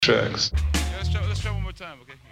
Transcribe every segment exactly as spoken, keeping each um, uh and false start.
tracks. Yeah, let's try, let's try one more time, okay?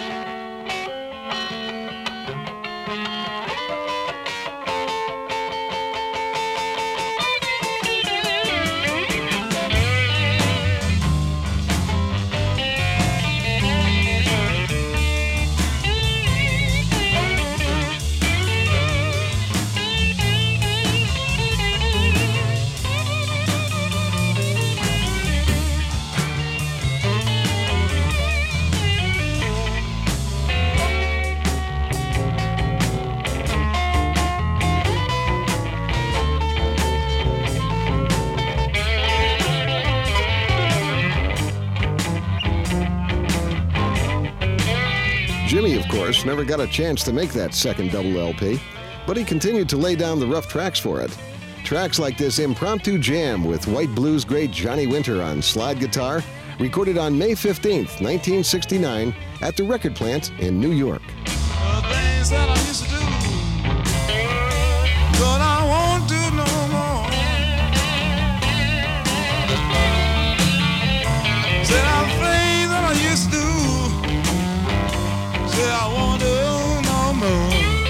Jimmy, of course, never got a chance to make that second double L P, but he continued to lay down the rough tracks for it. Tracks like this impromptu jam with white blues great Johnny Winter on slide guitar, recorded on May fifteenth, nineteen sixty-nine, at the record plant in New York. The things that I used to do, but I won't do no more. Said I'm things that I used to do. Say I won't do no more.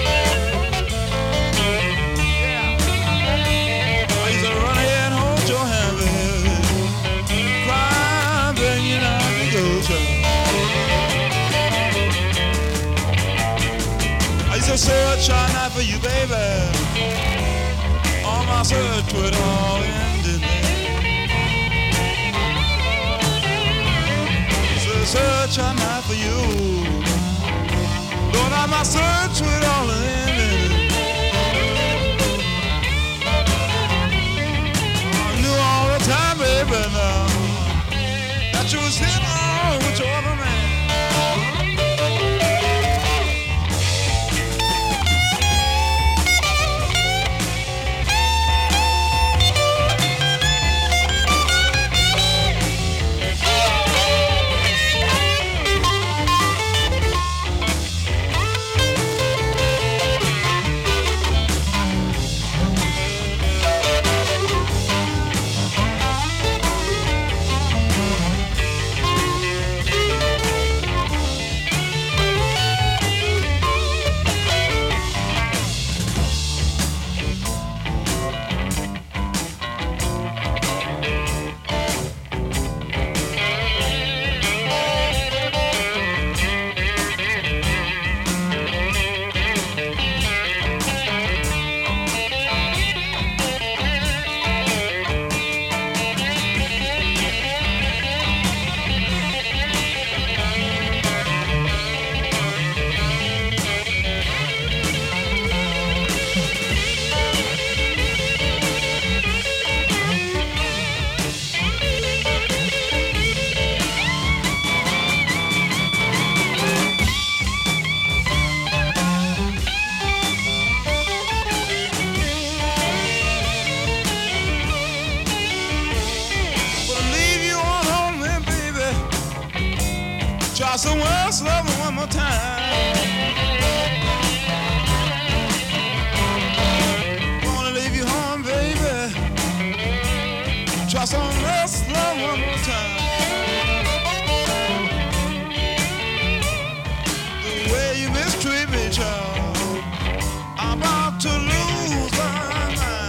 Yeah. I used to run ahead and hold your hand, baby. Cry, bring you down to go, child. I used to search all night for you, baby. All my search would all end in there. Search all night for you. Lord, I my search with all of them. I knew all the time, baby, now that you was in on with your other man. Try someone else, love me one more time. Wanna leave you home, baby. Try someone else, love one more time. The way you mistreat me, child, I'm about to lose my mind.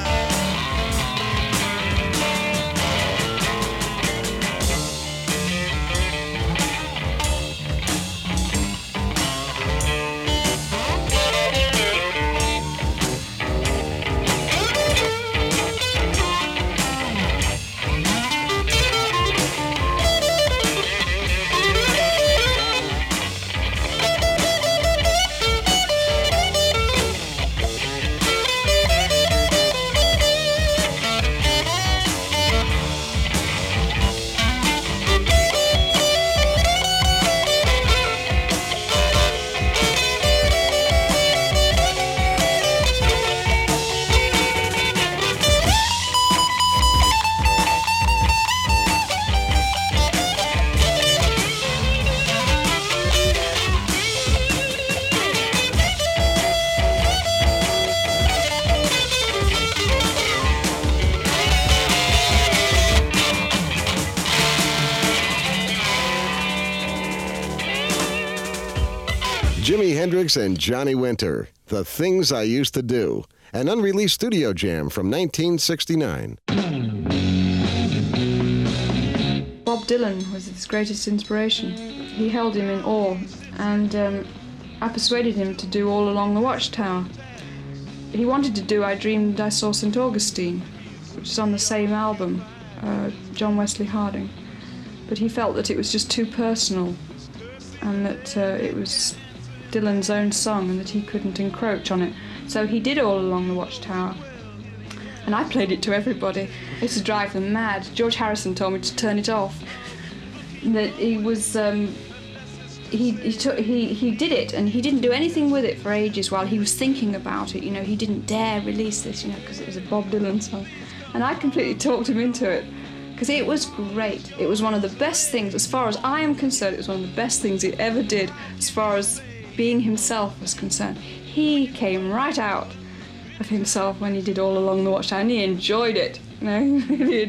Jimi Hendrix and Johnny Winter, The Things I Used to Do, an unreleased studio jam from nineteen sixty-nine. Bob Dylan was his greatest inspiration. He held him in awe, and um, I persuaded him to do All Along the Watchtower. He wanted to do I Dreamed I Saw Saint Augustine, which is on the same album, uh, John Wesley Harding. But he felt that it was just too personal, and that uh, it was Dylan's own song and that he couldn't encroach on it. So he did All Along the Watchtower. And I played it to everybody. I used to drive them mad. George Harrison told me to turn it off. That he was, um, he he, took, he he did it, and he didn't do anything with it for ages while he was thinking about it. You know, he didn't dare release this, you know, because it was a Bob Dylan song. And I completely talked him into it, because it was great. It was one of the best things, as far as I am concerned, it was one of the best things he ever did, as far as being himself was concerned. He came right out of himself when he did All Along the Watchtower, and he enjoyed it. You know, he